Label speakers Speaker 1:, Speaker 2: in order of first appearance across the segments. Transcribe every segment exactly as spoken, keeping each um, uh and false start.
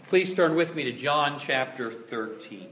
Speaker 1: Please turn with me to John chapter thirteen.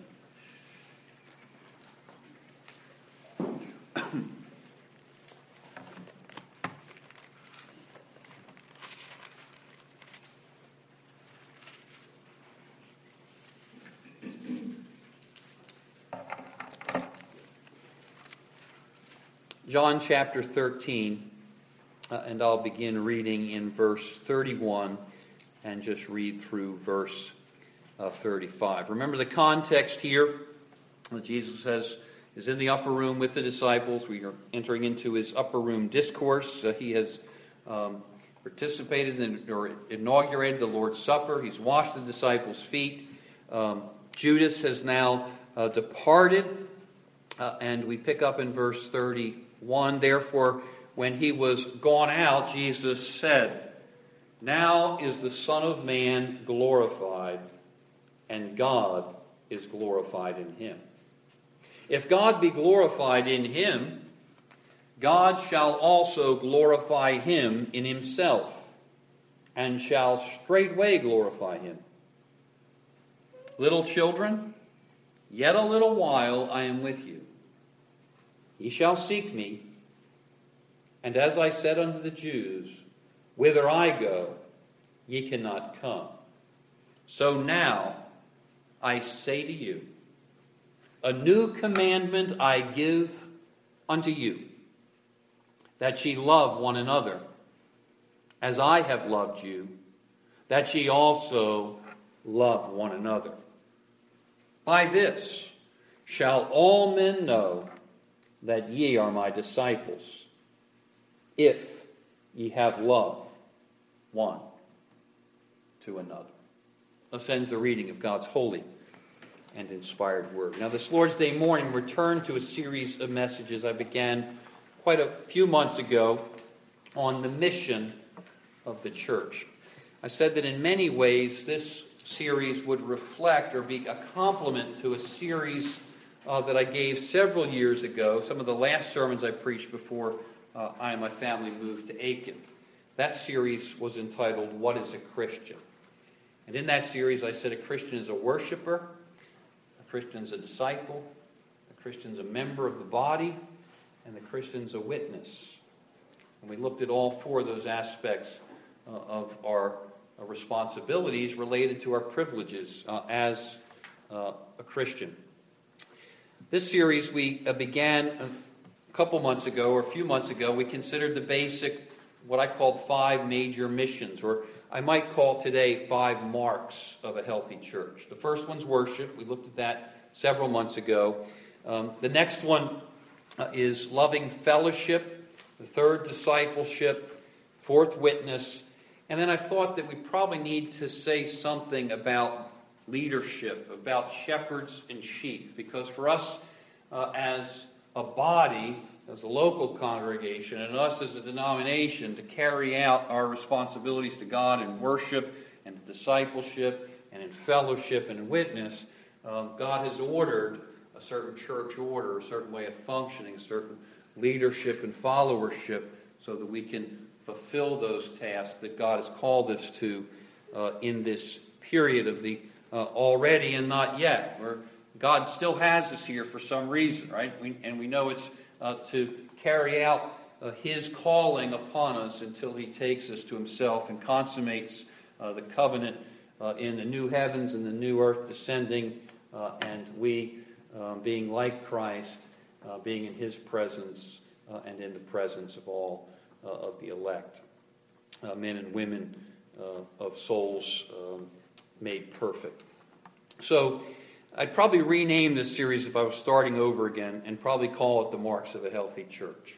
Speaker 1: John chapter thirteen, uh, and I'll begin reading in verse thirty-one and just read through verse uh, thirty-five. Remember the context here. Jesus has, is in the upper room with the disciples. We are entering into his upper room discourse. Uh, he has um, participated in or inaugurated the Lord's Supper. He's washed the disciples' feet. Um, Judas has now uh, departed. Uh, and we pick up in verse thirty-one. Therefore, when he was gone out, Jesus said, "Now is the Son of Man glorified, and God is glorified in him. If God be glorified in him, God shall also glorify him in himself, and shall straightway glorify him. Little children, yet a little while I am with you. Ye shall seek me, and as I said unto the Jews, whither I go, ye cannot come. So now I say to you, a new commandment I give unto you, that ye love one another, as I have loved you, that ye also love one another. By this shall all men know that ye are my disciples, if ye have love one to another." Thus ends the reading of God's holy and inspired word. Now, this Lord's Day morning, return to a series of messages I began quite a few months ago on the mission of the church. I said that in many ways this series would reflect or be a complement to a series uh, that I gave several years ago, some of the last sermons I preached before uh, I and my family moved to Aiken. That series was entitled, "What is a Christian?" And in that series I said a Christian is a worshiper, a Christian is a disciple, a Christian is a member of the body, and the Christian is a witness. And we looked at all four of those aspects uh, of our uh, responsibilities related to our privileges uh, as uh, a Christian. This series we uh, began a couple months ago, or a few months ago. We considered the basic, what I called five major missions, or I might call today five marks of a healthy church. The first one's worship. We looked at that several months ago. Um, the next one uh, is loving fellowship. The third, discipleship. Fourth, witness. And then I thought that we probably need to say something about leadership, about shepherds and sheep, because for us uh, as a body, as a local congregation, and us as a denomination, to carry out our responsibilities to God in worship and discipleship and in fellowship and in witness, uh, God has ordered a certain church order, a certain way of functioning, certain leadership and followership, so that we can fulfill those tasks that God has called us to uh, in this period of the uh, already and not yet, where God still has us here for some reason, right? We, and we know it's uh, to carry out uh, his calling upon us until he takes us to himself and consummates uh, the covenant uh, in the new heavens and the new earth descending, uh, and we uh, being like Christ, uh, being in his presence uh, and in the presence of all uh, of the elect, uh, men and women uh, of souls um, made perfect. So I'd probably rename this series if I was starting over again and probably call it The Marks of a Healthy Church.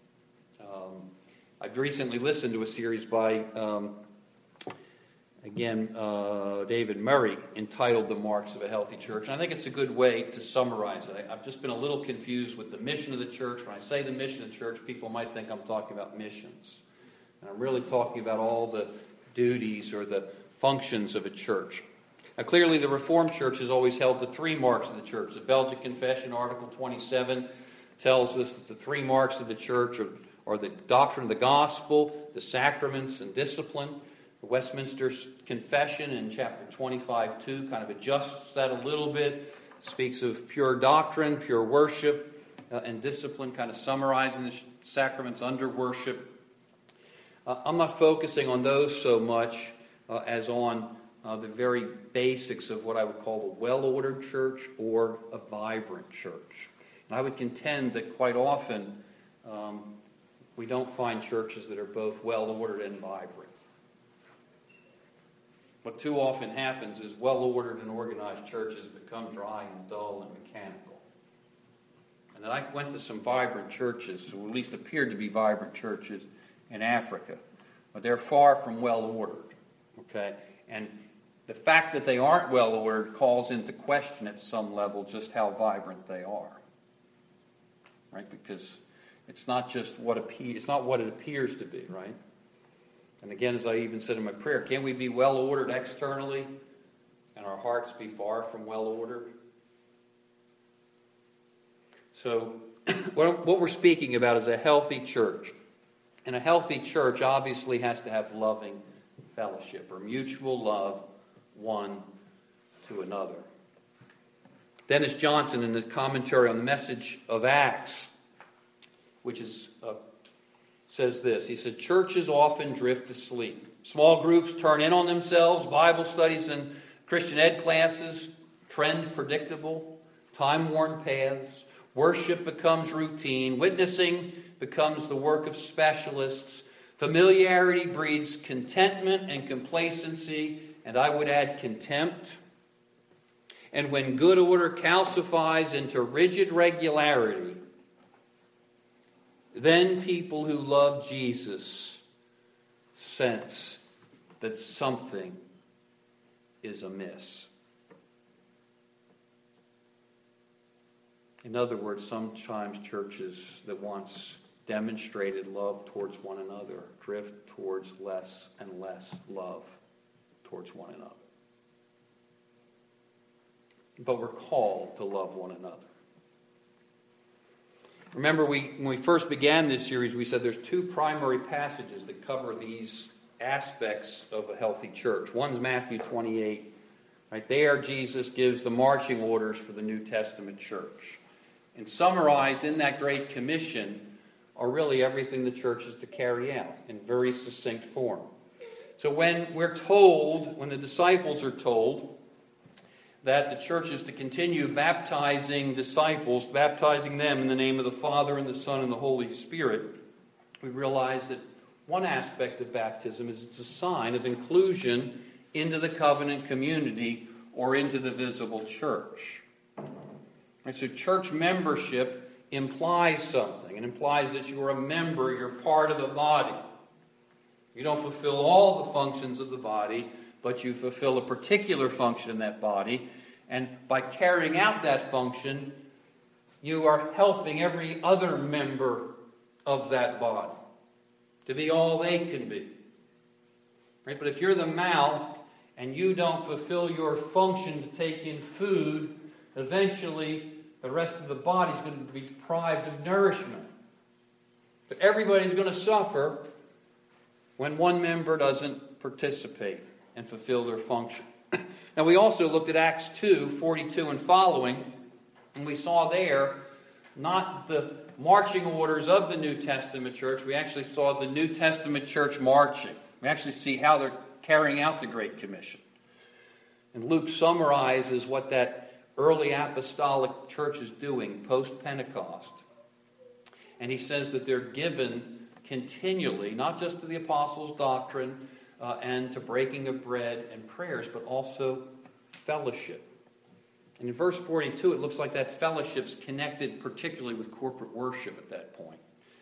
Speaker 1: Um, I've recently listened to a series by, um, again, uh, David Murray entitled The Marks of a Healthy Church. And I think it's a good way to summarize it. I, I've just been a little confused with the mission of the church. When I say the mission of the church, people might think I'm talking about missions. And I'm really talking about all the duties or the functions of a church. Now, clearly, the Reformed Church has always held the three marks of the church. The Belgic Confession, Article twenty-seven, tells us that the three marks of the church are, are the doctrine of the gospel, the sacraments, and discipline. The Westminster Confession in chapter twenty-five two kind of adjusts that a little bit, speaks of pure doctrine, pure worship, uh, and discipline, kind of summarizing the sacraments under worship. Uh, I'm not focusing on those so much uh, as on uh, the very basics of what I would call a well-ordered church or a vibrant church. And I would contend that quite often um, we don't find churches that are both well-ordered and vibrant. What too often happens is well-ordered and organized churches become dry and dull and mechanical. And then I went to some vibrant churches, or at least appeared to be vibrant churches, in Africa. But they're far from well-ordered. Okay? And the fact that they aren't well-ordered calls into question at some level just how vibrant they are. Right? Because it's not just what appe- it's not what it appears to be, right? And again, as I even said in my prayer, can we be well-ordered externally and our hearts be far from well-ordered? So what we're speaking about is a healthy church. And a healthy church obviously has to have loving fellowship or mutual love one to another. Dennis Johnson, in the commentary on the message of Acts, which is uh, says this. He said, churches often drift asleep. Small groups turn in on themselves. Bible studies and Christian ed classes trend predictable. Time-worn paths. Worship becomes routine. Witnessing becomes the work of specialists. Familiarity breeds contentment and complacency, and I would add contempt. And when good order calcifies into rigid regularity, then people who love Jesus sense that something is amiss. In other words, sometimes churches that once demonstrated love towards one another drift towards less and less love towards one another. But we're called to love one another. Remember, we when we first began this series, we said there's two primary passages that cover these aspects of a healthy church. One's Matthew twenty-eight. Right there, Jesus gives the marching orders for the New Testament church. And summarized in that Great Commission are really everything the church is to carry out in very succinct form. So when we're told, when the disciples are told that the church is to continue baptizing disciples, baptizing them in the name of the Father and the Son and the Holy Spirit, we realize that one aspect of baptism is it's a sign of inclusion into the covenant community or into the visible church. Right, so church membership implies something. It implies that you are a member, you're part of the body. You don't fulfill all the functions of the body, but you fulfill a particular function in that body. And by carrying out that function, you are helping every other member of that body to be all they can be. Right? But if you're the mouth and you don't fulfill your function to take in food, eventually the rest of the body is going to be deprived of nourishment. But everybody's going to suffer when one member doesn't participate and fulfill their function. Now, we also looked at Acts two, forty-two and following, and we saw there not the marching orders of the New Testament church. We actually saw the New Testament church marching. We actually see how they're carrying out the Great Commission. And Luke summarizes what that early apostolic church is doing post-Pentecost. And he says that they're given continually, not just to the apostles' doctrine uh, and to breaking of bread and prayers, but also fellowship. And in verse forty-two, it looks like that fellowship's connected particularly with corporate worship at that point.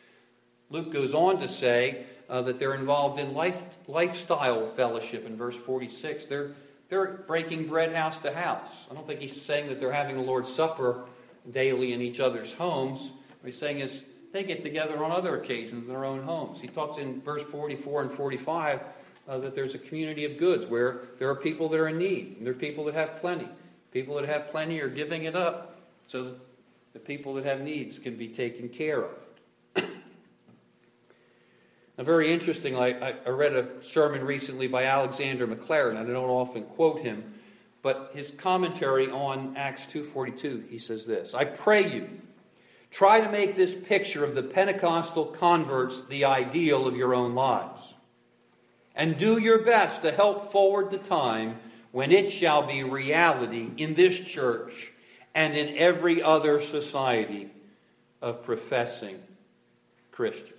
Speaker 1: Luke goes on to say uh, that they're involved in life, lifestyle fellowship in verse forty-six. They're, they're breaking bread house to house. I don't think he's saying that they're having a Lord's Supper daily in each other's homes. What he's saying is they get together on other occasions in their own homes. He talks in verse forty-four and forty-five uh, that there's a community of goods where there are people that are in need, and there are people that have plenty. People that have plenty are giving it up so that the people that have needs can be taken care of. Now, very interesting, I, I read a sermon recently by Alexander McLaren. I don't often quote him, but his commentary on Acts two forty-two, he says this: I pray you, try to make this picture of the Pentecostal converts the ideal of your own lives, and do your best to help forward the time when it shall be reality in this church and in every other society of professing Christians.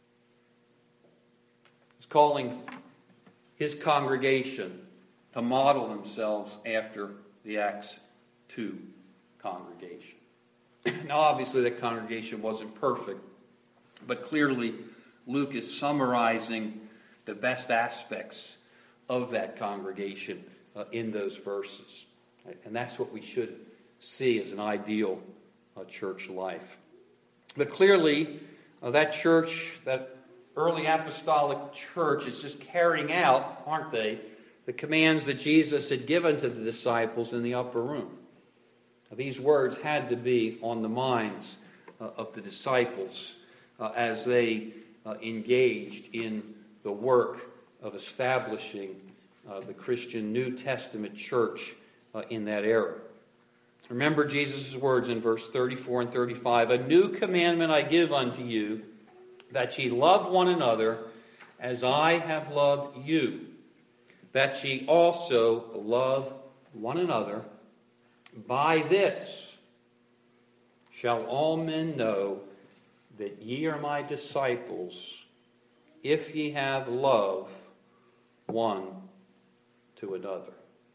Speaker 1: He's calling his congregation to model themselves after the Acts two congregation. Now, obviously, that congregation wasn't perfect, but clearly Luke is summarizing the best aspects of that congregation uh, in those verses. Right? And that's what we should see as an ideal uh, church life. But clearly, uh, that church, that early apostolic church, is just carrying out, aren't they, the commands that Jesus had given to the disciples in the upper room. Now, these words had to be on the minds uh, of the disciples uh, as they uh, engaged in the work of establishing uh, the Christian New Testament church uh, in that era. Remember Jesus' words in verse thirty-four and thirty-five. A new commandment I give unto you, that ye love one another as I have loved you, that ye also love one another. By this shall all men know that ye are my disciples, if ye have love one to another.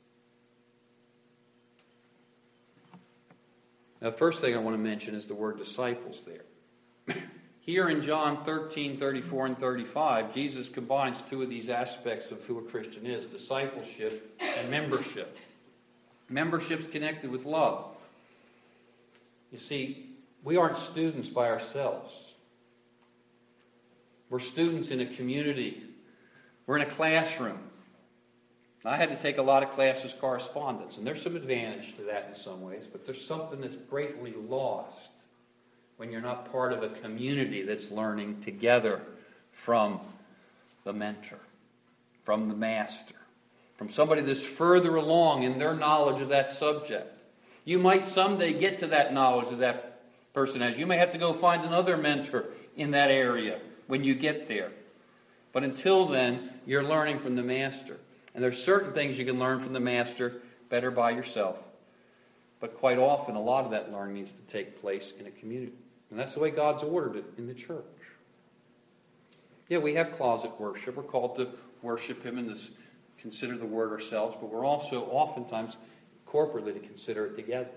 Speaker 1: Now, the first thing I want to mention is the word disciples there. Here in John thirteen, thirty-four, and thirty-five, Jesus combines two of these aspects of who a Christian is: discipleship and membership. Membership's connected with love. You see, we aren't students by ourselves. We're students in a community. We're in a classroom. I had to take a lot of classes correspondence, and there's some advantage to that in some ways, but there's something that's greatly lost when you're not part of a community that's learning together from the mentor, from the master, from somebody that's further along in their knowledge of that subject. You might someday get to that knowledge that that person has. You may have to go find another mentor in that area when you get there. But until then, you're learning from the master. And there's certain things you can learn from the master better by yourself. But quite often, a lot of that learning needs to take place in a community. And that's the way God's ordered it in the church. Yeah, we have closet worship. We're called to worship Him and to consider the Word ourselves, but we're also oftentimes corporately to consider it together.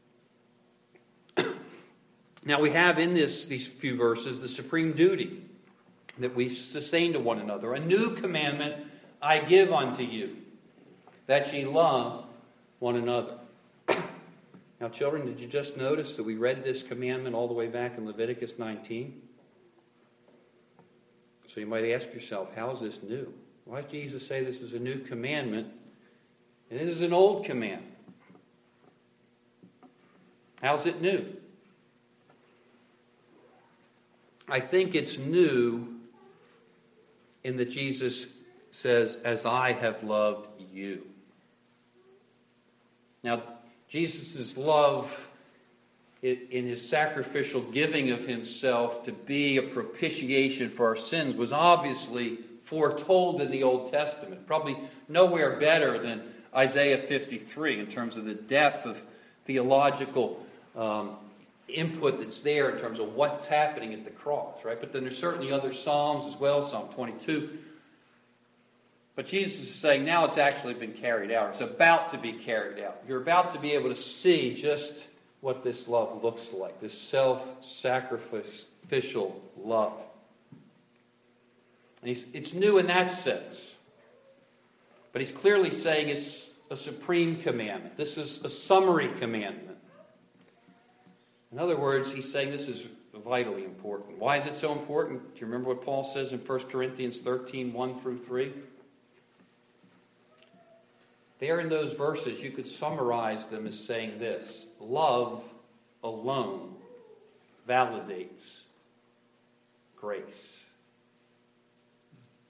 Speaker 1: Now, we have in this these few verses the supreme duty that we sustain to one another. A new commandment I give unto you, that ye love one another. Now, children, did you just notice that we read this commandment all the way back in Leviticus nineteen? So you might ask yourself, how is this new? Why does Jesus say this is a new commandment and it is an old commandment? How's it new? I think it's new in that Jesus says, as I have loved you. Now, Jesus' love in his sacrificial giving of himself to be a propitiation for our sins was obviously foretold in the Old Testament. Probably nowhere better than Isaiah fifty-three in terms of the depth of theological um, input that's there in terms of what's happening at the cross, right? But then there's certainly other Psalms as well, Psalm twenty-two. But Jesus is saying now it's actually been carried out. It's about to be carried out. You're about to be able to see just what this love looks like, this self-sacrificial love. And he's, it's new in that sense. But he's clearly saying it's a supreme commandment. This is a summary commandment. In other words, he's saying this is vitally important. Why is it so important? Do you remember what Paul says in First Corinthians thirteen, one through three? There in those verses, you could summarize them as saying this: love alone validates grace.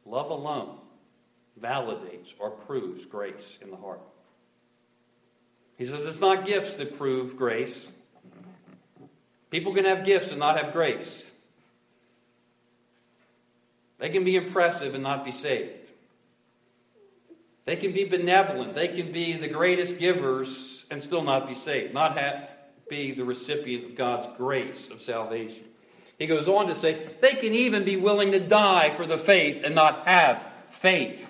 Speaker 1: Love alone validates or proves grace in the heart. He says it's not gifts that prove grace. People can have gifts and not have grace. They can be impressive and not be saved. They can be benevolent. They can be the greatest givers and still not be saved. Not have, be the recipient of God's grace of salvation. He goes on to say, they can even be willing to die for the faith and not have faith.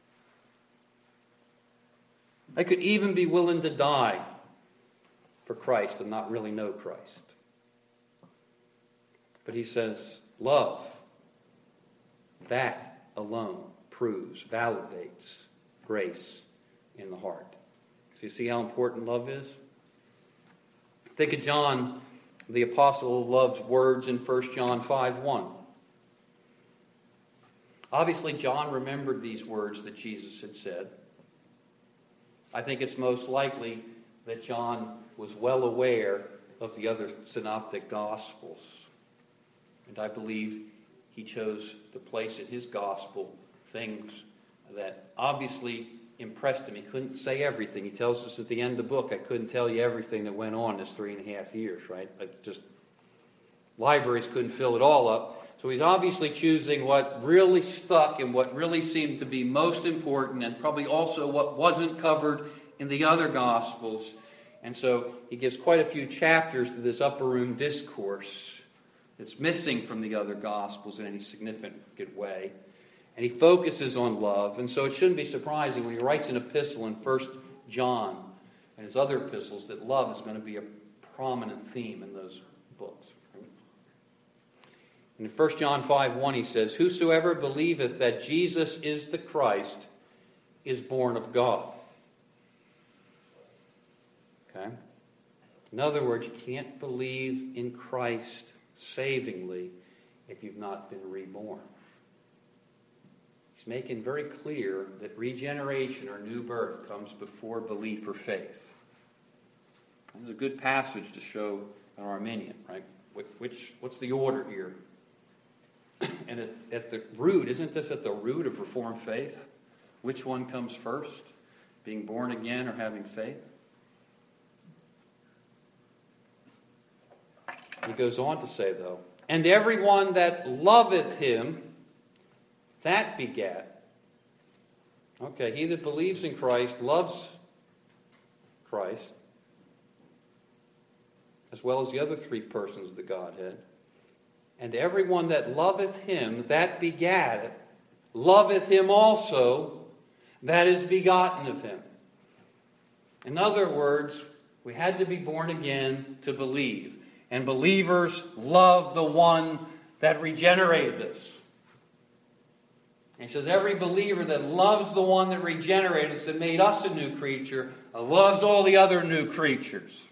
Speaker 1: They could even be willing to die for Christ and not really know Christ. But he says, love, that alone proves, validates grace in the heart. So you see how important love is? Think of John, the apostle, love's words in First John five one. Obviously, John remembered these words that Jesus had said. I think it's most likely that John was well aware of the other synoptic gospels. And I believe he chose to place in his gospel things that obviously impressed him. He couldn't say everything. He tells us at the end of the book, I couldn't tell you everything that went on this three and a half years, right? Like just libraries couldn't fill it all up. So he's obviously choosing what really stuck and what really seemed to be most important, and probably also what wasn't covered in the other Gospels. And so he gives quite a few chapters to this upper room discourse that's missing from the other Gospels in any significant way. And he focuses on love. And so it shouldn't be surprising when he writes an epistle in First John and his other epistles that love is going to be a prominent theme in those books. In First John five one he says, whosoever believeth that Jesus is the Christ is born of God. Okay? In other words, you can't believe in Christ savingly if you've not been reborn. He's making very clear that regeneration or new birth comes before belief or faith. This is a good passage to show an Arminian, right? Which, what's the order here? And at, at the root, isn't this at the root of Reformed faith? Which one comes first? Being born again or having faith? He goes on to say, though, and everyone that loveth him, that begat. Okay, he that believes in Christ loves Christ, as well as the other three persons of the Godhead. And everyone that loveth him, that begat, loveth him also, that is begotten of him. In other words, we had to be born again to believe. And believers love the one that regenerated us. And he says every believer that loves the one that regenerated us, that made us a new creature, loves all the other new creatures.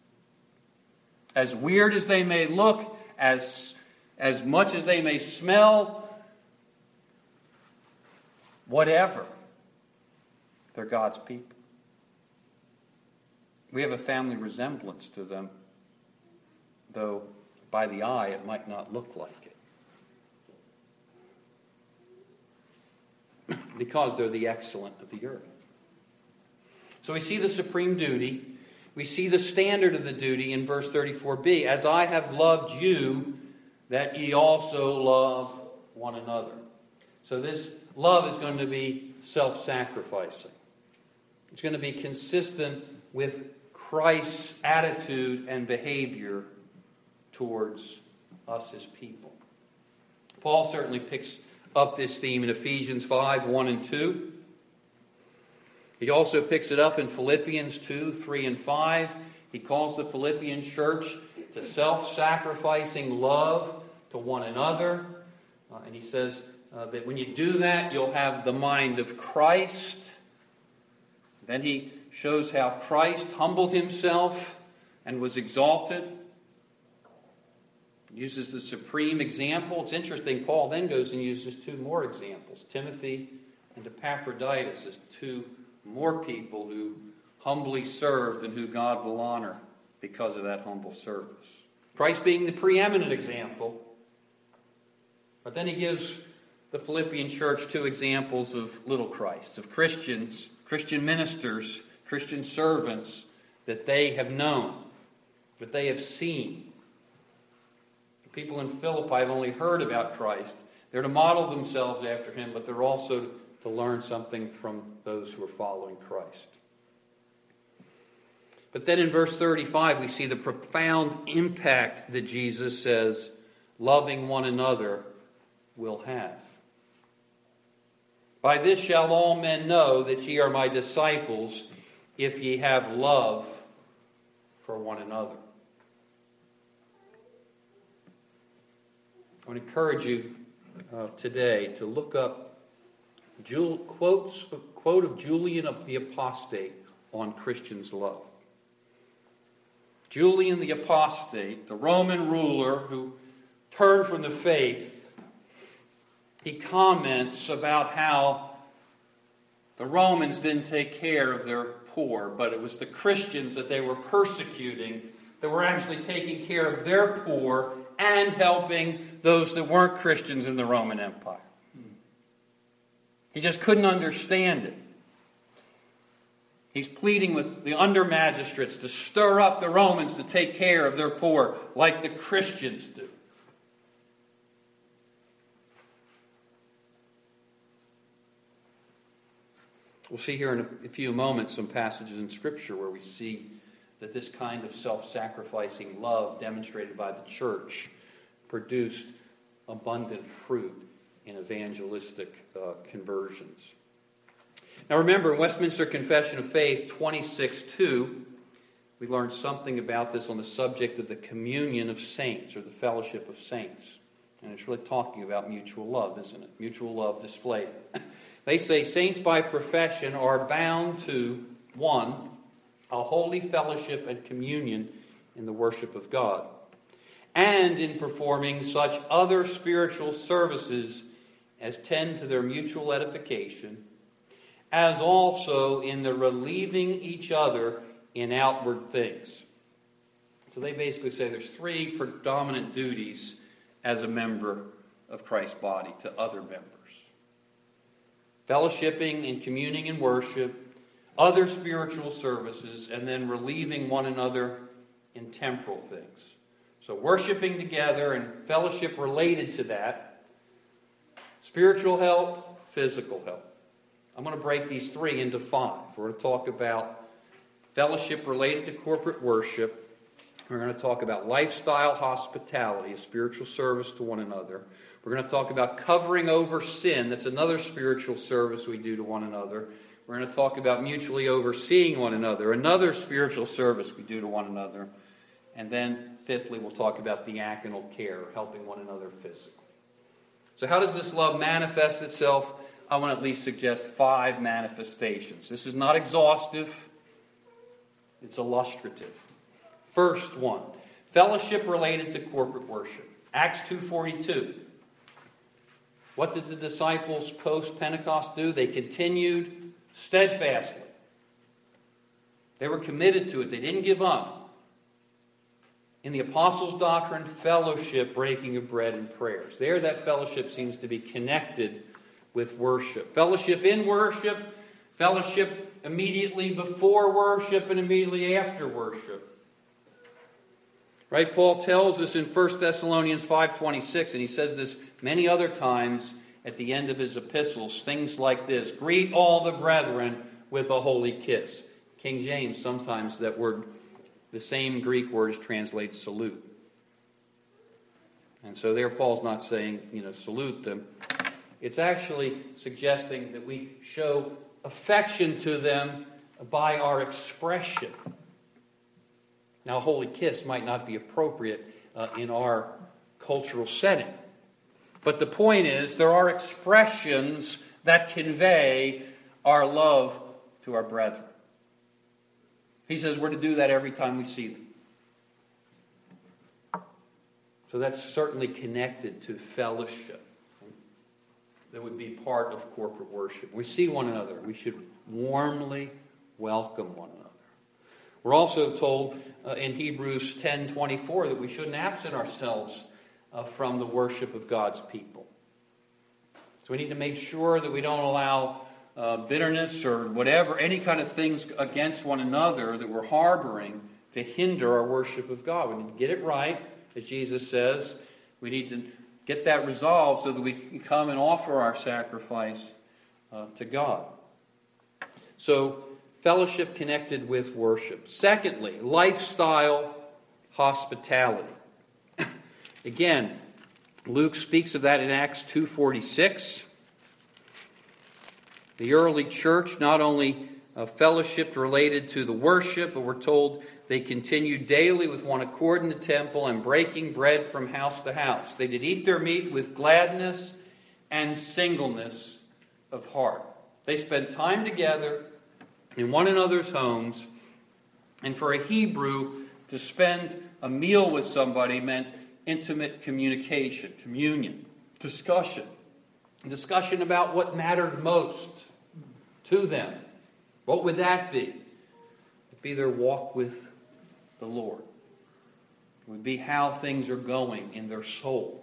Speaker 1: As weird as they may look, as, as much as they may smell, whatever, they're God's people. We have a family resemblance to them, though by the eye it might not look like it. Because they're the excellent of the earth. So we see the supreme duty. We see the standard of the duty in verse thirty-four b. As I have loved you, that ye also love one another. So this love is going to be self-sacrificing. It's going to be consistent with Christ's attitude and behavior towards us as people. Paul certainly picks up this theme in Ephesians five, one and two. He also picks it up in Philippians two, three and five. He calls the Philippian church to self-sacrificing love to one another. Uh, and he says uh, that when you do that, you'll have the mind of Christ. Then he shows how Christ humbled himself and was exalted. He uses the supreme example. It's interesting, Paul then goes and uses two more examples. Timothy and Epaphroditus as two more people who humbly served and who God will honor because of that humble service. Christ being the preeminent example. But then he gives the Philippian church two examples of little Christs, of Christians, Christian ministers, Christian servants that they have known, that they have seen. The people in Philippi have only heard about Christ. They're to model themselves after him, but they're also to learn something from those who are following Christ. But then in verse thirty-five, we see the profound impact that Jesus says loving one another will have. By this shall all men know that ye are my disciples, if ye have love for one another. I would encourage you uh, today to look up Jul- quotes, a quote of Julian of the Apostate on Christians' love. Julian the Apostate, the Roman ruler who turned from the faith, he comments about how the Romans didn't take care of their poor, but it was the Christians that they were persecuting that were actually taking care of their poor and helping those that weren't Christians in the Roman Empire. He just couldn't understand it. He's pleading with the under magistrates to stir up the Romans to take care of their poor like the Christians do. We'll see here in a few moments some passages in Scripture where we see that this kind of self-sacrificing love demonstrated by the church produced abundant fruit in evangelistic uh, conversions. Now remember, in Westminster Confession of Faith twenty-six two, we learned something about this on the subject of the communion of saints, or the fellowship of saints. And it's really talking about mutual love, isn't it? Mutual love displayed. They say saints by profession are bound to, one, a holy fellowship and communion in the worship of God, and in performing such other spiritual services as tend to their mutual edification, as also in the relieving each other in outward things. So they basically say there's three predominant duties as a member of Christ's body to other members. Fellowshipping and communing in worship, other spiritual services, and then relieving one another in temporal things. So worshiping together and fellowship related to that, spiritual help, physical help. I'm going to break these three into five. We're going to talk about fellowship related to corporate worship. We're going to talk about lifestyle hospitality, a spiritual service to one another. We're going to talk about covering over sin. That's another spiritual service we do to one another. We're going to talk about mutually overseeing one another, another spiritual service we do to one another. And then, fifthly, we'll talk about diaconal care, helping one another physically. So how does this love manifest itself? I want to at least suggest five manifestations. This is not exhaustive. It's illustrative. First one, fellowship related to corporate worship. Acts two forty-two. What did the disciples post-Pentecost do? They continued steadfastly. They were committed to it. They didn't give up. In the apostles' doctrine, fellowship, breaking of bread, and prayers. There, that fellowship seems to be connected with worship. Fellowship in worship, fellowship immediately before worship, and immediately after worship. Right? Paul tells us in First Thessalonians five twenty-six, and he says this many other times at the end of his epistles, things like this: greet all the brethren with a holy kiss. King James, sometimes that word, the same Greek word, is translated salute. And so there Paul's not saying, you know, salute them. It's actually suggesting that we show affection to them by our expression. Now, a holy kiss might not be appropriate uh, in our cultural setting. But the point is, there are expressions that convey our love to our brethren. He says we're to do that every time we see them. So that's certainly connected to fellowship. That would be part of corporate worship. We see one another. We should warmly welcome one another. We're also told uh, in Hebrews ten twenty-four that we shouldn't absent ourselves uh, from the worship of God's people. So we need to make sure that we don't allow uh, bitterness or whatever, any kind of things against one another that we're harboring to hinder our worship of God. We need to get it right, as Jesus says. We need to get that resolved so that we can come and offer our sacrifice uh, to God. So, fellowship connected with worship. Secondly, lifestyle hospitality. Again, Luke speaks of that in Acts two forty-six. The early church not only uh, fellowshiped related to the worship, but we're told they continued daily with one accord in the temple and breaking bread from house to house. They did eat their meat with gladness and singleness of heart. They spent time together in one another's homes. And for a Hebrew, to spend a meal with somebody meant intimate communication, communion, discussion. Discussion about what mattered most to them. What would that be? It'd be their walk with the Lord. It would be how things are going in their soul.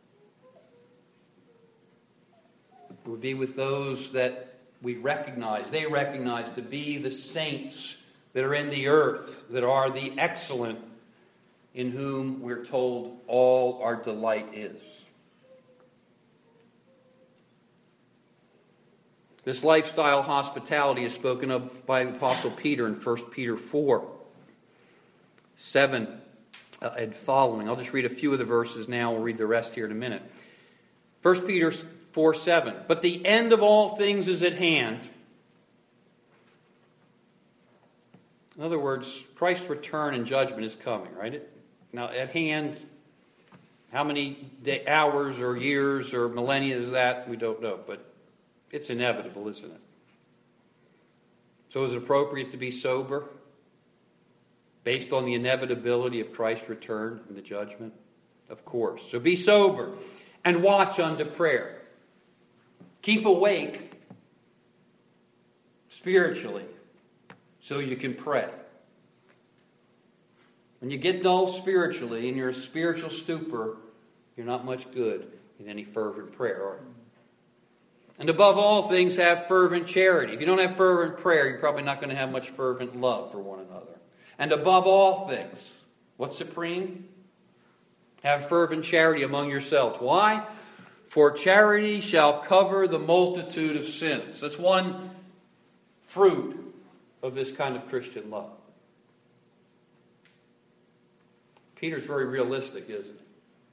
Speaker 1: It would be with those that we recognize, they recognize to be the saints that are in the earth, that are the excellent, in whom we're told all our delight is. This lifestyle hospitality is spoken of by the Apostle Peter in First Peter four, seven uh, and following. I'll just read a few of the verses now. We'll read the rest here in a minute. First Peter four seven. But the end of all things is at hand. In other words, Christ's return and judgment is coming, right? Now, at hand, how many day, hours or years or millennia is that? We don't know, but it's inevitable, isn't it? So is it appropriate to be sober based on the inevitability of Christ's return and the judgment? Of course. So be sober and watch unto prayer. Keep awake spiritually so you can pray. When you get dull spiritually and you're a spiritual stupor, you're not much good in any fervent prayer, are you? And above all things, have fervent charity. If you don't have fervent prayer, you're probably not going to have much fervent love for one another. And above all things, what's supreme? Have fervent charity among yourselves. Why? For charity shall cover the multitude of sins. That's one fruit of this kind of Christian love. Peter's very realistic, isn't he?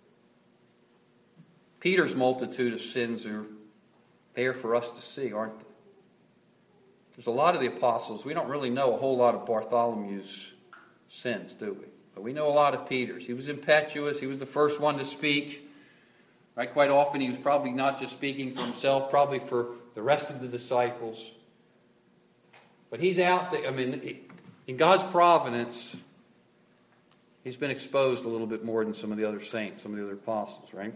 Speaker 1: Peter's multitude of sins are there for us to see, aren't they? There's a lot of the apostles. We don't really know a whole lot of Bartholomew's sins, do we? But we know a lot of Peter's. He was impetuous. He was the first one to speak. Right? Quite often he was probably not just speaking for himself, probably for the rest of the disciples. But he's out there. I mean, in God's providence, he's been exposed a little bit more than some of the other saints, some of the other apostles, right?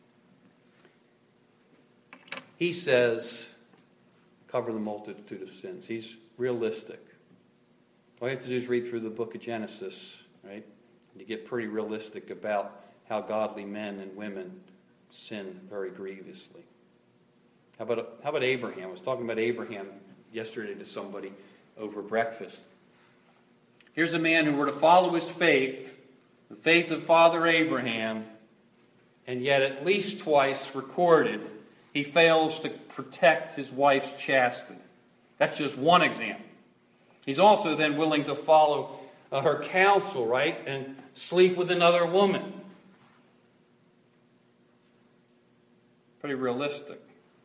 Speaker 1: He says, cover the multitude of sins. He's realistic. All you have to do is read through the book of Genesis, right? And you get pretty realistic about how godly men and women sin very grievously. How about, how about Abraham? I was talking about Abraham yesterday to somebody over breakfast. Here's a man who were to follow his faith, the faith of Father Abraham, and yet at least twice recorded he fails to protect his wife's chastity. That's just one example. He's also then willing to follow uh, her counsel, right, and sleep with another woman. Pretty realistic.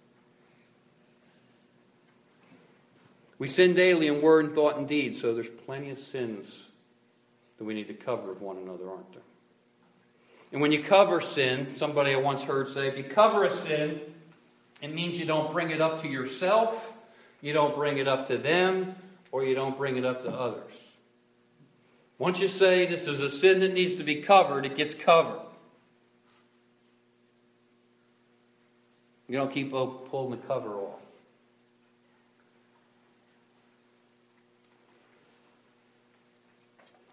Speaker 1: We sin daily in word and thought and deed, so there's plenty of sins that we need to cover of one another, aren't there? And when you cover sin, somebody I once heard say, if you cover a sin, it means you don't bring it up to yourself, you don't bring it up to them, or you don't bring it up to others. Once you say this is a sin that needs to be covered, it gets covered. You don't keep pulling the cover off.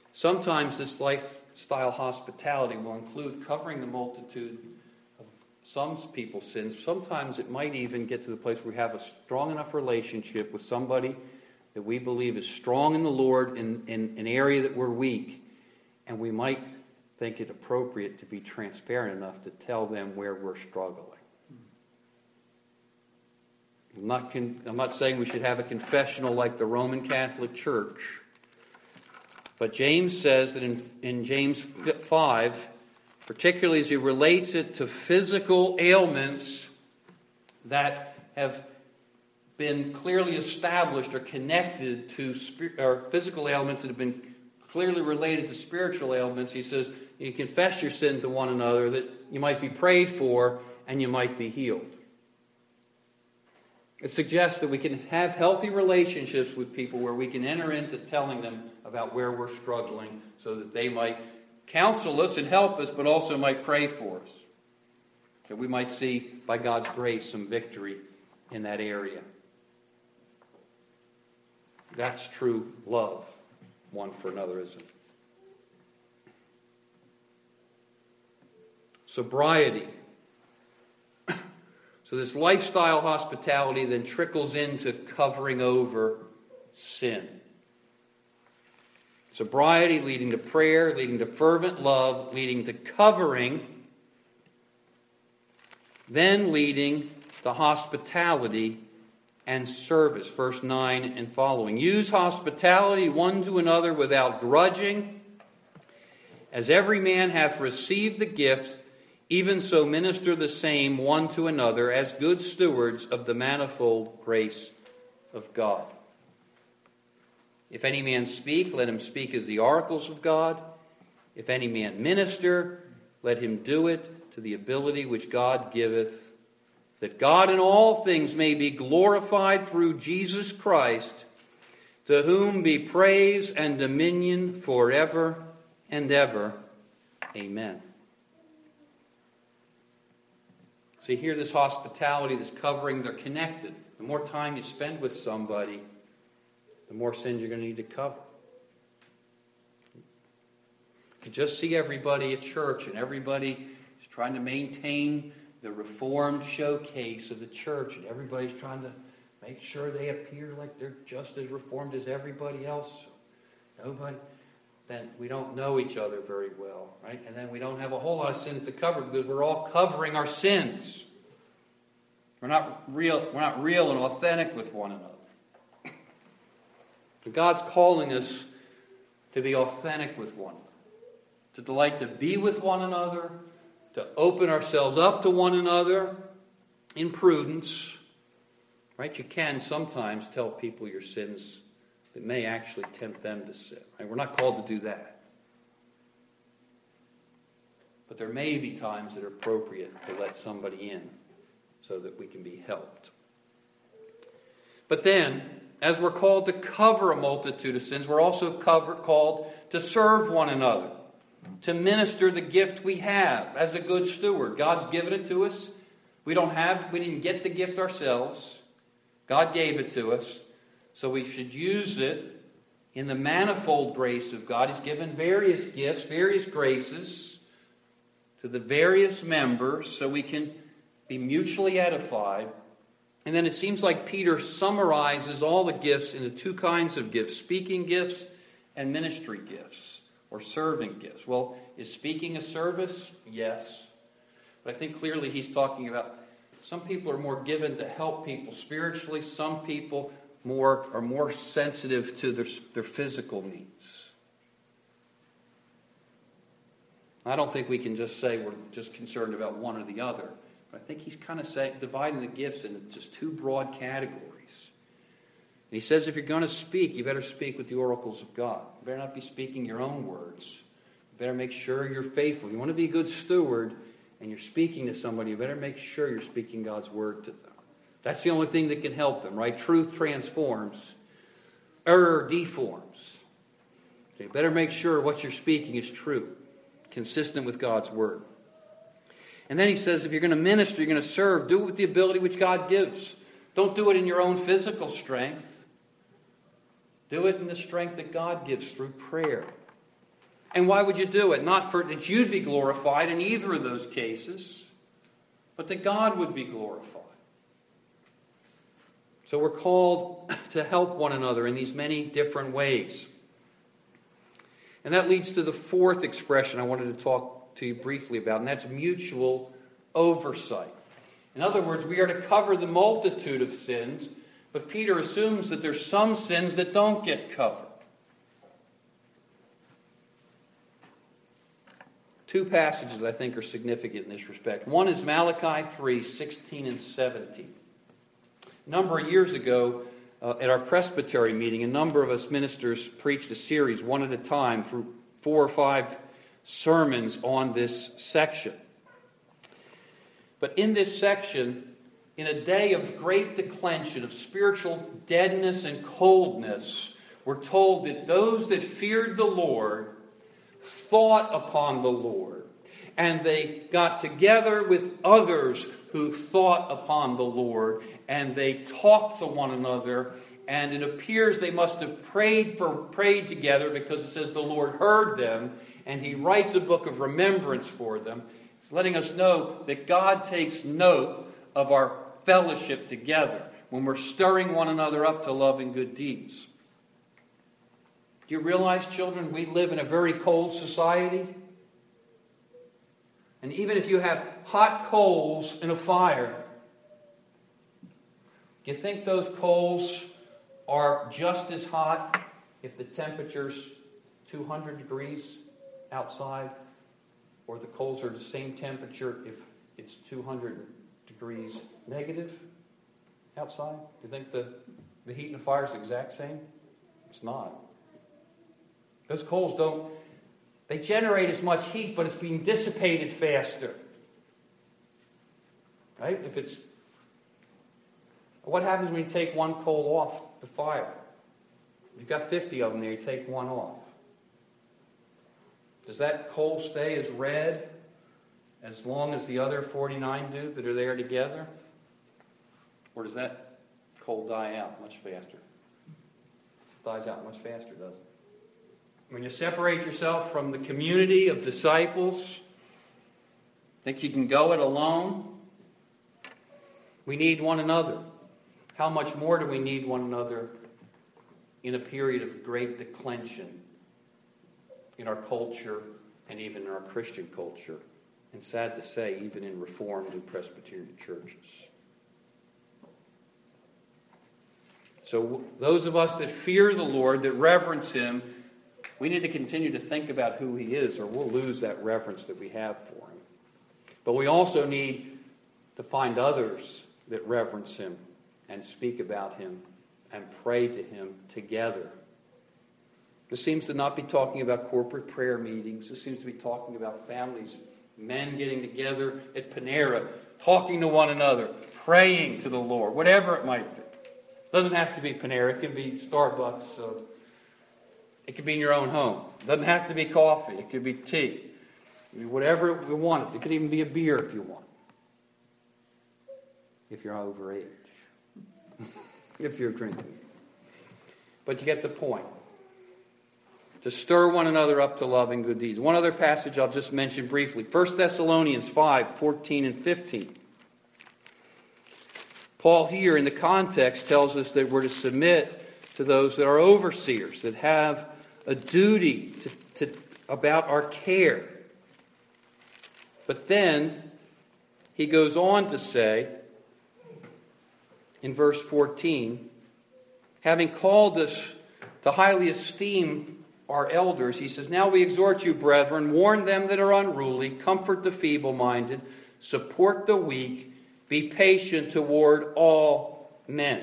Speaker 1: Sometimes this lifestyle hospitality will include covering the multitude of some people's sins. Sometimes it might even get to the place where we have a strong enough relationship with somebody that we believe is strong in the Lord in, in an area that we're weak, and we might think it appropriate to be transparent enough to tell them where we're struggling. I'm not, con- I'm not saying we should have a confessional like the Roman Catholic Church, but James says that in, in James five, particularly as he relates it to physical ailments that have been clearly established or connected to spir- or physical ailments that have been clearly related to spiritual ailments, he says you confess your sin to one another that you might be prayed for and you might be healed. It suggests that we can have healthy relationships with people where we can enter into telling them about where we're struggling so that they might counsel us and help us, but also might pray for us. That we might see, by God's grace, some victory in that area. That's true love, one for another, isn't it? Sobriety. So this lifestyle hospitality then trickles into covering over sin. Sobriety leading to prayer, leading to fervent love, leading to covering, then leading to hospitality and service. Verse nine and following. Use hospitality one to another without grudging, as every man hath received the gift, even so minister the same one to another as good stewards of the manifold grace of God. If any man speak, let him speak as the oracles of God. If any man minister, let him do it to the ability which God giveth, that God in all things may be glorified through Jesus Christ, to whom be praise and dominion forever and ever. Amen. So you hear this hospitality, this covering, they're connected. The more time you spend with somebody, the more sins you're going to need to cover. You just see everybody at church and everybody is trying to maintain the Reformed showcase of the church, and everybody's trying to make sure they appear like they're just as Reformed as everybody else. Nobody, then we don't know each other very well, right? And then we don't have a whole lot of sins to cover because we're all covering our sins. We're not real, we're not real and authentic with one another. But God's calling us to be authentic with one another, to delight to be with one another, to open ourselves up to one another in prudence. Right? You can sometimes tell people your sins that may actually tempt them to sin. Right? We're not called to do that. But there may be times that are appropriate to let somebody in so that we can be helped. But then, as we're called to cover a multitude of sins, we're also cover, called to serve one another, to minister the gift we have as a good steward. God's given it to us. We don't have, we didn't get the gift ourselves. God gave it to us. So we should use it in the manifold grace of God. He's given various gifts, various graces to the various members so we can be mutually edified. And then it seems like Peter summarizes all the gifts into two kinds of gifts: speaking gifts and ministry gifts, or serving gifts. Well, is speaking a service? Yes. But I think clearly he's talking about some people are more given to help people spiritually. Some people more are more sensitive to their, their physical needs. I don't think we can just say we're just concerned about one or the other. But I think he's kind of saying, dividing the gifts into just two broad categories. And he says if you're going to speak, you better speak with the oracles of God. You better not be speaking your own words. You better make sure you're faithful. You want to be a good steward and you're speaking to somebody, you better make sure you're speaking God's word to them. That's the only thing that can help them, right? Truth transforms. Error deforms. So you better make sure what you're speaking is true, consistent with God's word. And then he says, if you're going to minister, you're going to serve, do it with the ability which God gives. Don't do it in your own physical strength. Do it in the strength that God gives through prayer. And why would you do it? Not for that you'd be glorified in either of those cases, but that God would be glorified. So we're called to help one another in these many different ways. And that leads to the fourth expression I wanted to talk to you briefly about, and that's mutual oversight. In other words, we are to cover the multitude of sins, but Peter assumes that there's some sins that don't get covered. Two passages I think are significant in this respect. One is Malachi three, sixteen and seventeen. A number of years ago, uh, at our presbytery meeting, a number of us ministers preached a series, one at a time, through four or five sermons on this section. But in this section, in a day of great declension, of spiritual deadness and coldness, we're told that those that feared the Lord thought upon the Lord, and they got together with others who thought upon the Lord, and they talked to one another, and it appears they must have prayed for prayed together, because it says the Lord heard them, and he writes a book of remembrance for them. He's letting us know that God takes note of our fellowship together when we're stirring one another up to love and good deeds. Do you realize, children, we live in a very cold society? And even if you have hot coals in a fire, do you think those coals are just as hot if the temperature's two hundred degrees outside? Or the coals are the same temperature if it's two hundred degrees negative outside? Do you think the, the heat in the fire is the exact same? It's not. Those coals don't, they generate as much heat, but it's being dissipated faster. Right? If it's, what happens when you take one coal off the fire? You've got fifty of them there, you take one off. Does that coal stay as red as long as the other forty-nine do that are there together? Or does that coal die out much faster? It dies out much faster, doesn't it? When you separate yourself from the community of disciples, think you can go it alone? We need one another. How much more do we need one another in a period of great declension in our culture and even in our Christian culture? And sad to say, even in Reformed and Presbyterian churches. So those of us that fear the Lord, that reverence Him, we need to continue to think about who He is, or we'll lose that reverence that we have for Him. But we also need to find others that reverence Him and speak about Him and pray to Him together. This seems to not be talking about corporate prayer meetings. This seems to be talking about families, men getting together at Panera, talking to one another, praying to the Lord, whatever it might be. It doesn't have to be Panera. It can be Starbucks. Uh, It could be in your own home. It doesn't have to be coffee. It could be tea. I mean, whatever you want. It could even be a beer if you want. If you're over age. If you're drinking. But you get the point. To stir one another up to love and good deeds. One other passage I'll just mention briefly. First Thessalonians five, fourteen and fifteen. Paul here in the context tells us that we're to submit to those that are overseers, that have a duty to, to, about our care. But then he goes on to say, in verse fourteen, having called us to highly esteem our elders, he says, now we exhort you, brethren, warn them that are unruly, comfort the feeble-minded, support the weak, be patient toward all men.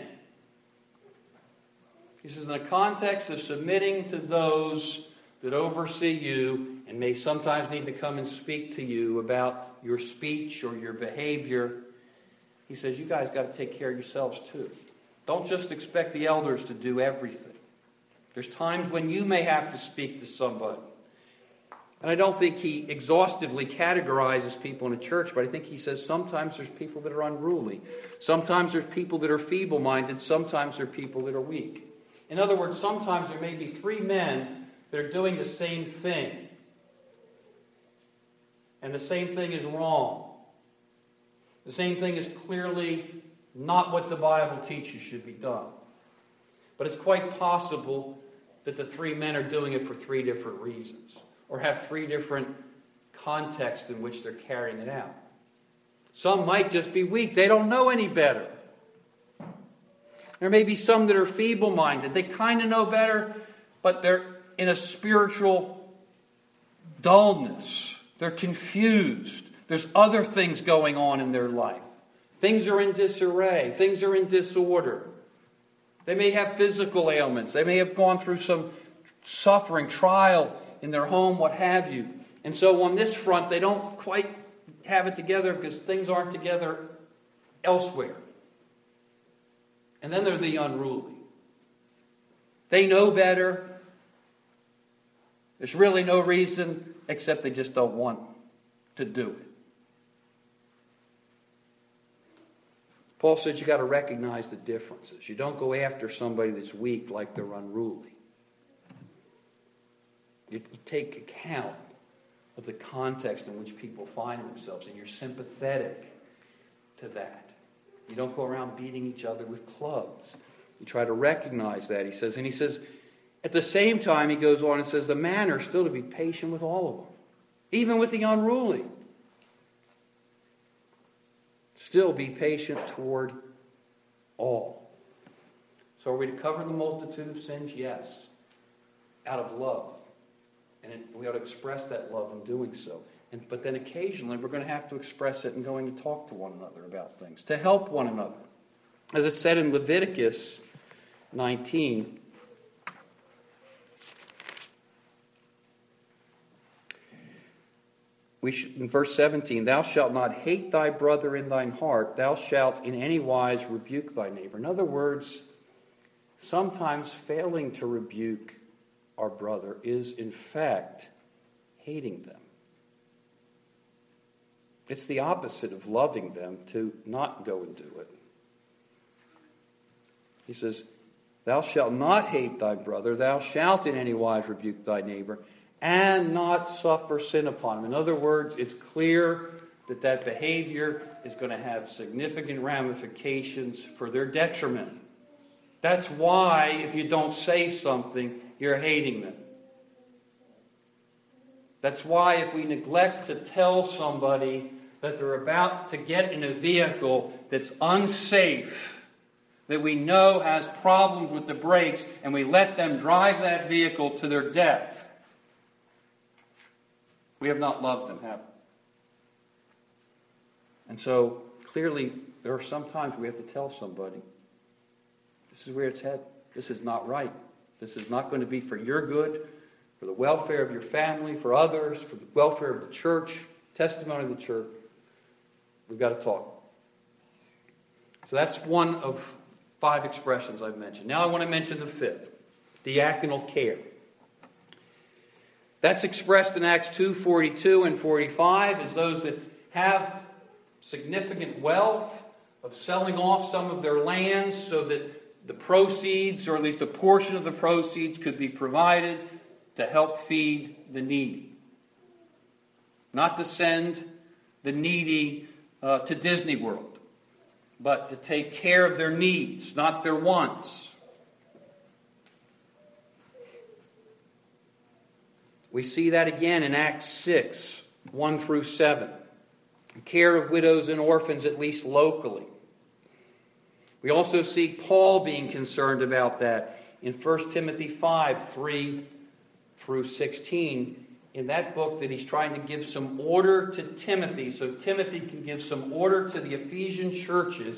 Speaker 1: He says, in the context of submitting to those that oversee you and may sometimes need to come and speak to you about your speech or your behavior, he says, you guys got to take care of yourselves too. Don't just expect the elders to do everything. There's times when you may have to speak to somebody. And I don't think he exhaustively categorizes people in a church, but I think he says sometimes there's people that are unruly. Sometimes there's people that are feeble-minded. Sometimes there are people that are weak. In other words, sometimes there may be three men that are doing the same thing. And the same thing is wrong. The same thing is clearly not what the Bible teaches should be done. But it's quite possible that the three men are doing it for three different reasons, or have three different contexts in which they're carrying it out. Some might just be weak. They don't know any better. There may be some that are feeble-minded. They kind of know better, but they're in a spiritual dullness. They're confused. There's other things going on in their life. Things are in disarray. Things are in disorder. They may have physical ailments. They may have gone through some suffering, trial in their home, what have you. And so on this front, they don't quite have it together because things aren't together elsewhere. And then they're the unruly. They know better. There's really no reason except they just don't want to do it. Paul says you got to recognize the differences. You don't go after somebody that's weak like they're unruly. You take account of the context in which people find themselves, and you're sympathetic to that. You don't go around beating each other with clubs. You try to recognize that, he says. And he says, at the same time, he goes on and says, the manner is still to be patient with all of them, even with the unruly. Still be patient toward all. So are we to cover the multitude of sins? Yes. Out of love. And it, we ought to express that love in doing so. And, but then occasionally we're going to have to express it in going to talk to one another about things, to help one another. As it said in Leviticus nineteen, we should, in verse seventeen, thou shalt not hate thy brother in thine heart, thou shalt in any wise rebuke thy neighbor. In other words, sometimes failing to rebuke our brother is in fact hating them. It's the opposite of loving them to not go and do it. He says, thou shalt not hate thy brother, thou shalt in any wise rebuke thy neighbor, and not suffer sin upon him. In other words, it's clear that that behavior is going to have significant ramifications for their detriment. That's why if you don't say something, you're hating them. That's why if we neglect to tell somebody that they're about to get in a vehicle that's unsafe, that we know has problems with the brakes, and we let them drive that vehicle to their death, we have not loved them, have we? And so, clearly, there are some times we have to tell somebody, this is where it's headed. This is not right. This is not going to be for your good, for the welfare of your family, for others, for the welfare of the church, testimony of the church. We've got to talk. So that's one of five expressions I've mentioned. Now I want to mention the fifth, diaconal care. That's expressed in Acts two, forty-two and forty-five as those that have significant wealth of selling off some of their lands so that the proceeds, or at least a portion of the proceeds, could be provided to help feed the needy. Not to send the needy uh, to Disney World, but to take care of their needs, not their wants. We see that again in Acts six, one through seven. Care of widows and orphans, at least locally. We also see Paul being concerned about that in First Timothy five, three through sixteen. In that book that he's trying to give some order to Timothy, so Timothy can give some order to the Ephesian churches.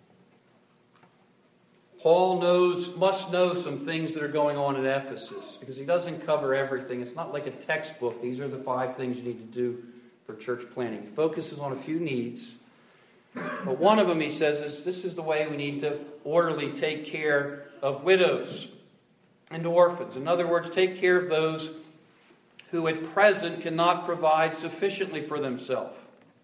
Speaker 1: Paul knows, must know some things that are going on in Ephesus, because he doesn't cover everything. It's not like a textbook. These are the five things you need to do for church planning. He focuses on a few needs. But one of them, he says, is this is the way we need to orderly take care of widows and orphans. In other words, take care of those who at present cannot provide sufficiently for themselves.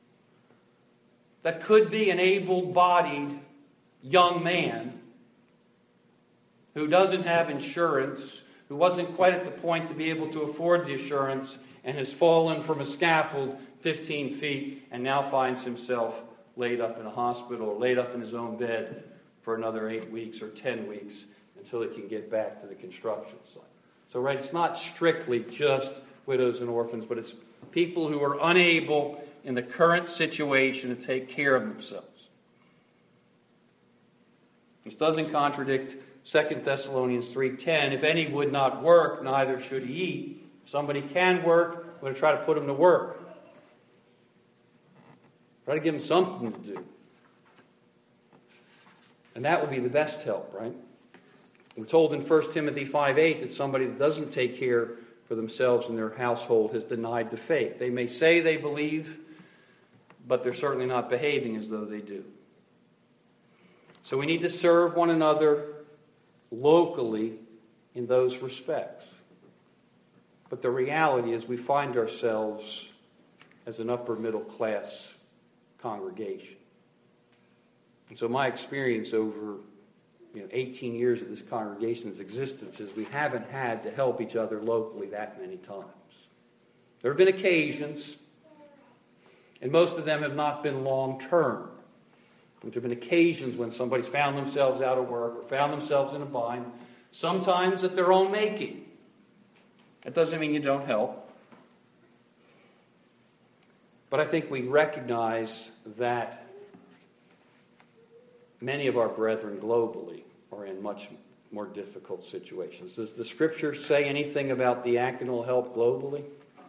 Speaker 1: That could be an able-bodied young man who doesn't have insurance, who wasn't quite at the point to be able to afford the insurance, and has fallen from a scaffold fifteen feet and now finds himself
Speaker 2: laid up in a hospital or laid up in his own bed for another eight weeks or ten weeks until he can get back to the construction site. So, right, it's not strictly just widows and orphans, but it's people who are unable in the current situation to take care of themselves. This doesn't contradict Second Thessalonians three ten. If any would not work, neither should he eat. If somebody can work, we're going to try to put him to work. Try to give him something to do. And that would be the best help, right? We're told in First Timothy five eight that somebody that doesn't take care for themselves and their household has denied the faith. They may say they believe, but they're certainly not behaving as though they do. So we need to serve one another locally in those respects. But the reality is we find ourselves as an upper middle class congregation. And so my experience over you know, eighteen years of this congregation's existence is we haven't had to help each other locally that many times. There have been occasions, and most of them have not been long-term. There have been occasions when somebody's found themselves out of work or found themselves in a bind, sometimes at their own making. That doesn't mean you don't help. But I think we recognize that many of our brethren globally are in much more difficult situations. Does the Scripture say anything about diaconal help globally?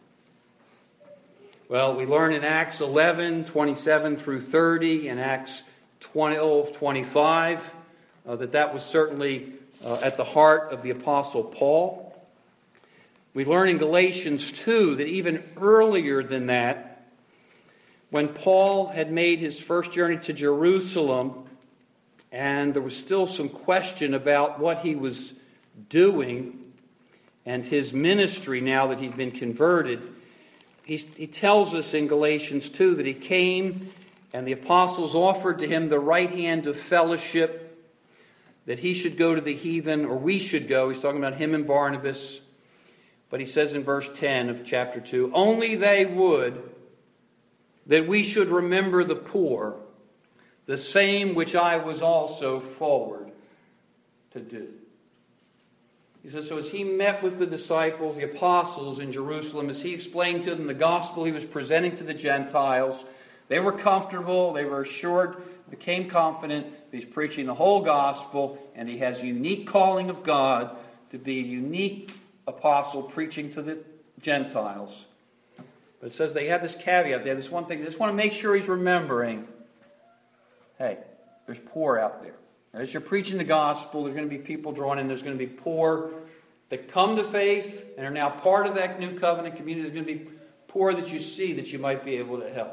Speaker 2: Well, we learn in Acts eleven, twenty-seven through thirty, and Acts twelve, twenty-five, uh, that that was certainly uh, at the heart of the Apostle Paul. We learn in Galatians two that even earlier than that, when Paul had made his first journey to Jerusalem, and there was still some question about what he was doing and his ministry now that he'd been converted, he, he tells us in Galatians two that he came and the apostles offered to him the right hand of fellowship, that he should go to the heathen, or we should go. He's talking about him and Barnabas. But he says in verse ten of chapter two, only they would that we should remember the poor, the same which I was also forward to do. He says, so as he met with the disciples, the apostles in Jerusalem, as he explained to them the gospel he was presenting to the Gentiles, they were comfortable, they were assured, became confident that he's preaching the whole gospel, and he has a unique calling of God to be a unique apostle preaching to the Gentiles. But it says they have this caveat there, this one thing, they just want to make sure he's remembering, hey, there's poor out there. As you're preaching the gospel, there's going to be people drawn in. There's going to be poor that come to faith and are now part of that new covenant community. There's going to be poor that you see that you might be able to help.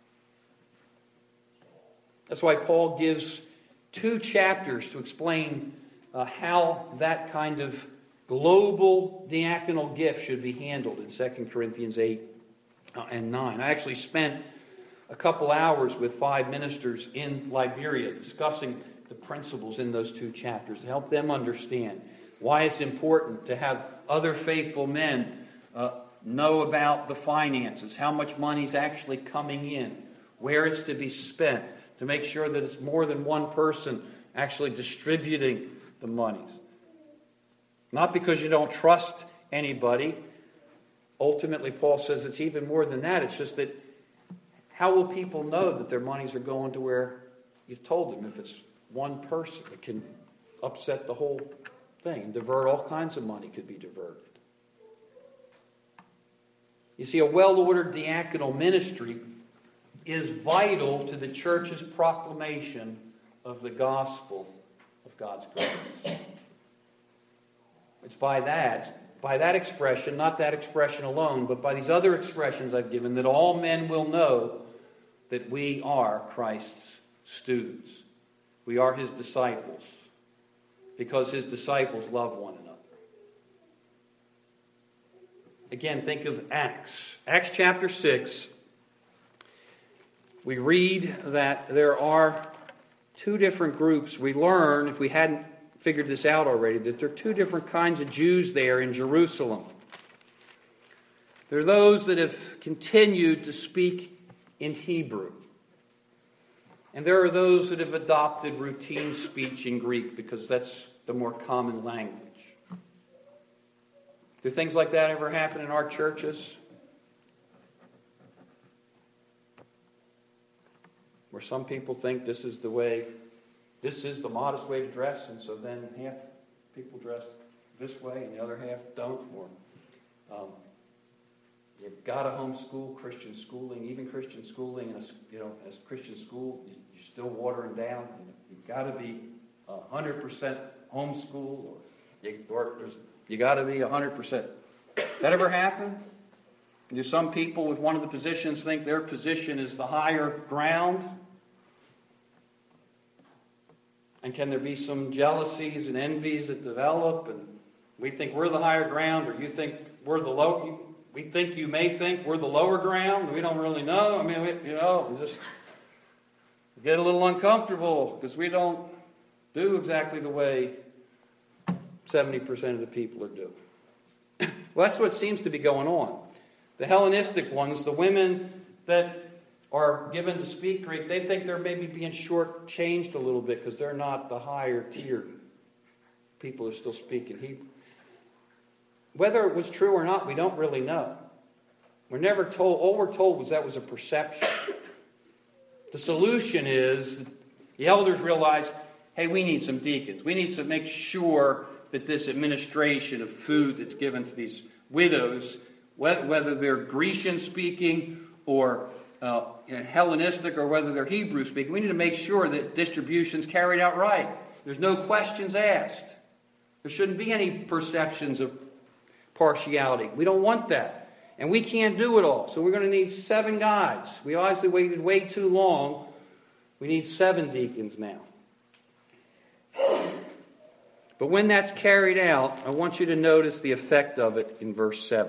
Speaker 2: That's why Paul gives two chapters to explain uh, how that kind of global diaconal gift should be handled in Second Corinthians eight uh, and nine. I actually spent a couple hours with five ministers in Liberia discussing the principles in those two chapters to help them understand why it's important to have other faithful men uh, know about the finances, how much money's actually coming in, where it's to be spent, to make sure that it's more than one person actually distributing the monies. Not because you don't trust anybody. Ultimately, Paul says it's even more than that. It's just that how will people know that their monies are going to where you've told them if it's one person? It can upset the whole thing and divert all kinds of money could be diverted. You see, a well-ordered diaconal ministry is vital to the church's proclamation of the gospel of God's grace. It's by that, by that expression, not that expression alone, but by these other expressions I've given, that all men will know that we are Christ's students. We are his disciples because his disciples love one another. Again, think of Acts. Acts chapter six. We read that there are two different groups. We learn, if we hadn't figured this out already, that there are two different kinds of Jews there in Jerusalem. There are those that have continued to speak in Hebrew. And there are those that have adopted routine speech in Greek because that's the more common language. Do things like that ever happen in our churches? Where some people think this is the way, this is the modest way to dress, and so then half people dress this way and the other half don't. Or um, you've got to homeschool, Christian schooling, even Christian schooling, in a, you know, as Christian school, you're still watering down. You've got to be one hundred percent homeschool, or you, or there's, you got to be one hundred percent. That ever happen? Do some people with one of the positions think their position is the higher ground? And can there be some jealousies and envies that develop? And we think we're the higher ground, or you think we're the low. We think you may think we're the lower ground. We don't really know. I mean, we, you know, we just get a little uncomfortable because we don't do exactly the way seventy percent of the people are doing. Well, that's what seems to be going on. The Hellenistic ones, the women that are given to speak Greek, they think they're maybe being shortchanged a little bit because they're not the higher tier. People are still speaking Hebrew. Whether it was true or not, we don't really know. We're never told. All we're told was that was a perception. The solution is the elders realize, hey, we need some deacons. We need to make sure that this administration of food that's given to these widows, whether they're Grecian speaking or uh, Hellenistic or whether they're Hebrew speaking, we need to make sure that distribution's carried out right. There's no questions asked. There shouldn't be any perceptions of partiality. We don't want that. And we can't do it all. So we're going to need seven guys. We obviously waited way too long. We need seven deacons now. But when that's carried out, I want you to notice the effect of it in verse seven.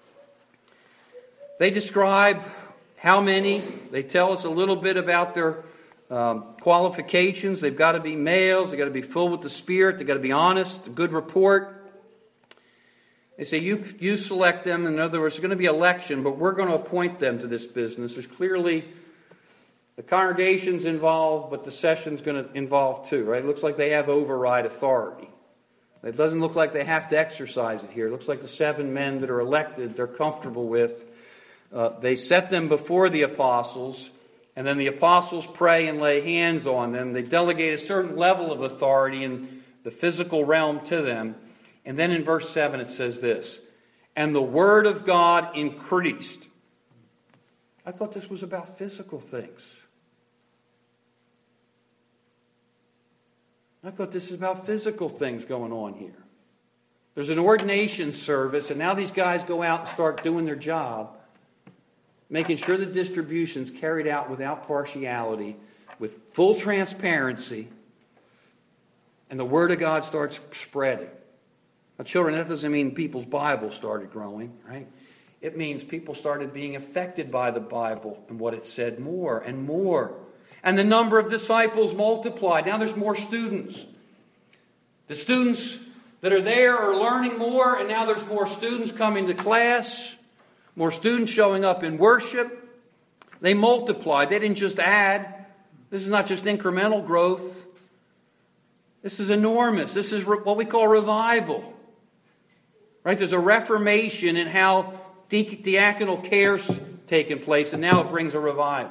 Speaker 2: They describe how many. They tell us a little bit about their um, qualifications. They've got to be males. They've got to be filled with the Spirit. They've got to be honest, a good report. They say, you, you select them. In other words, there's going to be election, but we're going to appoint them to this business. There's clearly the congregation's involved, but the session's going to involve too, right? It looks like they have override authority. It doesn't look like they have to exercise it here. It looks like the seven men that are elected, they're comfortable with. Uh, they set them before the apostles, and then the apostles pray and lay hands on them. They delegate a certain level of authority in the physical realm to them. And then in verse seven it says this, and the word of God increased. I thought this was about physical things. I thought this is about physical things going on here. There's an ordination service, and now these guys go out and start doing their job, making sure the distribution's carried out without partiality, with full transparency, and the Word of God starts spreading. Now, children, that doesn't mean people's Bibles started growing, right? It means people started being affected by the Bible and what it said more and more. And the number of disciples multiplied. Now there's more students. The students that are there are learning more, and now there's more students coming to class, more students showing up in worship. They multiplied. They didn't just add. This is not just incremental growth. This is enormous. This is what we call revival. Right? There's a reformation in how diaconal care's taken place, and now it brings a revival.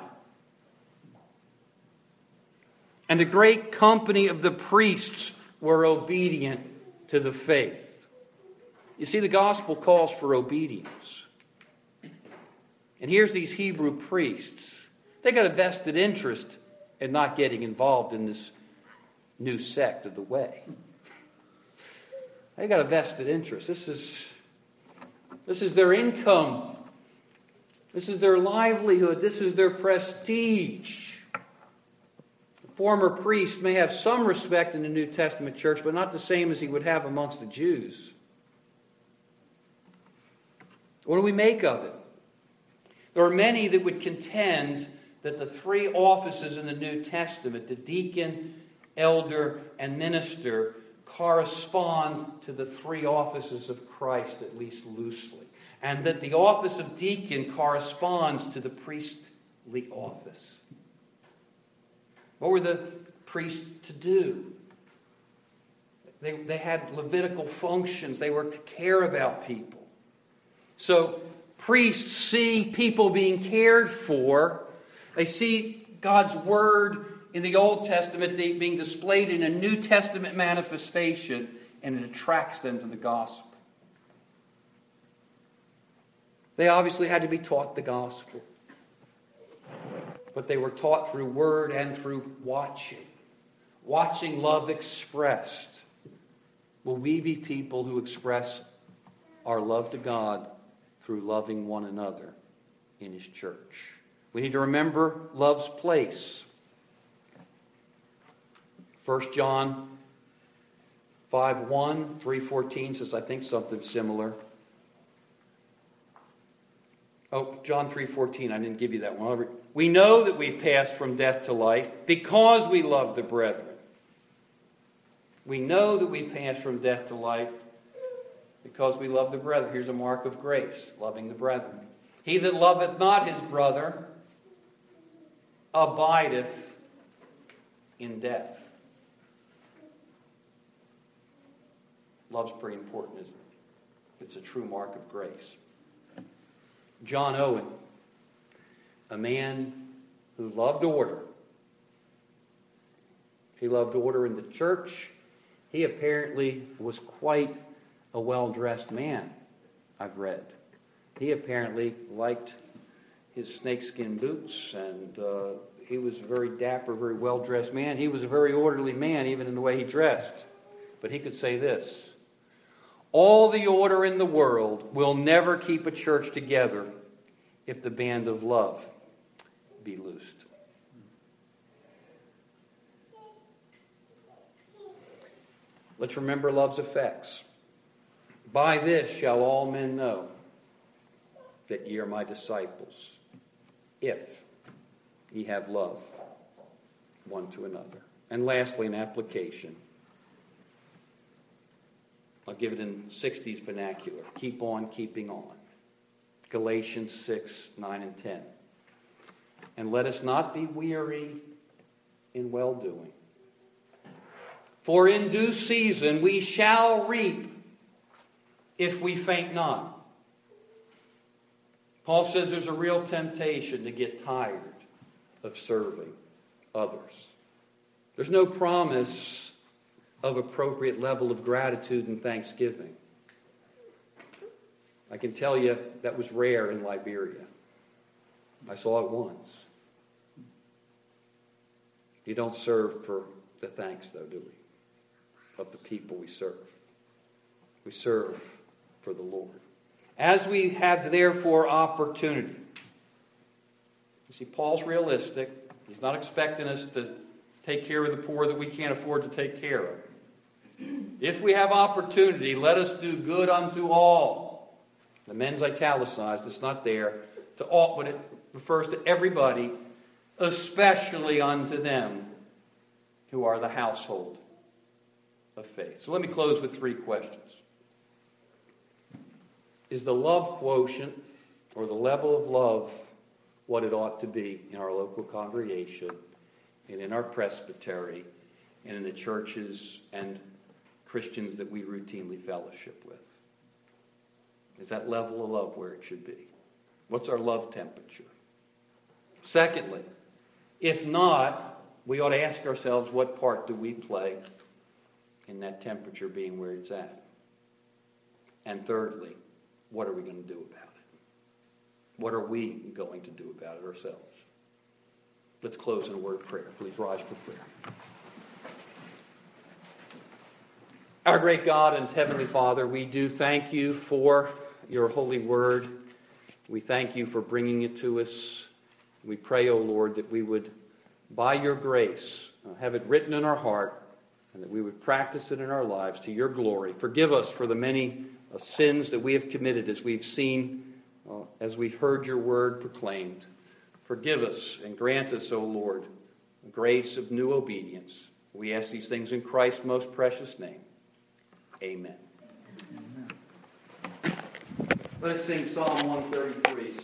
Speaker 2: And the great company of the priests were obedient to the faith. You see, the gospel calls for obedience. And here's these Hebrew priests. They got a vested interest in not getting involved in this new sect of the way. They got a vested interest. This is, this is their income. This is their livelihood. This is their prestige. Former priest may have some respect in the New Testament church, but not the same as he would have amongst the Jews. What do we make of it? There are many that would contend that the three offices in the New Testament, the deacon, elder, and minister, correspond to the three offices of Christ, at least loosely. And that the office of deacon corresponds to the priestly office. What were the priests to do? They, they had Levitical functions. They were to care about people. So priests see people being cared for. They see God's Word in the Old Testament being displayed in a New Testament manifestation, and it attracts them to the gospel. They obviously had to be taught the gospel. But they were taught through word and through watching. Watching love expressed. Will we be people who express our love to God through loving one another in His church? We need to remember love's place. First John five one, three fourteen says, I think, something similar. Oh, John three fourteen, I didn't give you that one. We know that we passed from death to life because we love the brethren. We know that we passed from death to life because we love the brethren. Here's a mark of grace, loving the brethren. He that loveth not his brother abideth in death. Love's pretty important, isn't it? It's a true mark of grace. John Owen, a man who loved order. He loved order in the church. He apparently was quite a well-dressed man, I've read. He apparently liked his snakeskin boots, and uh, he was a very dapper, very well-dressed man. He was a very orderly man, even in the way he dressed. But he could say this: all the order in the world will never keep a church together if the band of love be loosed. Let's remember love's effects. By this shall all men know that ye are my disciples, if ye have love one to another. And lastly, an application. I'll give it in sixties vernacular. Keep on keeping on. Galatians six, nine, and ten. And let us not be weary in well-doing. For in due season we shall reap if we faint not. Paul says there's a real temptation to get tired of serving others. There's no promise of appropriate level of gratitude and thanksgiving. I can tell you that was rare in Liberia. I saw it once. You don't serve for the thanks, though, do we? Of the people we serve. We serve for the Lord. As we have, therefore, opportunity. You see, Paul's realistic. He's not expecting us to take care of the poor that we can't afford to take care of. If we have opportunity, let us do good unto all. The men's italicized, it's not there. To all, but it refers to everybody, especially unto them who are the household of faith. So let me close with three questions. Is the love quotient, or the level of love, what it ought to be in our local congregation, and in our presbytery, and in the churches and Christians that we routinely fellowship with? Is that level of love where it should be? What's our love temperature? Secondly, if not, we ought to ask ourselves, what part do we play in that temperature being where it's at? And thirdly, what are we going to do about it? What are we going to do about it ourselves? Let's close in a word of prayer. Please rise for prayer. Our great God and Heavenly Father, we do thank you for your holy word. We thank you for bringing it to us. We pray, O Lord, that we would, by your grace, uh, have it written in our heart, and that we would practice it in our lives to your glory. Forgive us for the many uh, sins that we have committed as we've seen, uh, as we've heard your word proclaimed. Forgive us and grant us, O Lord, the grace of new obedience. We ask these things in Christ's most precious name. Amen. Amen. Let us sing Psalm one thirty-three.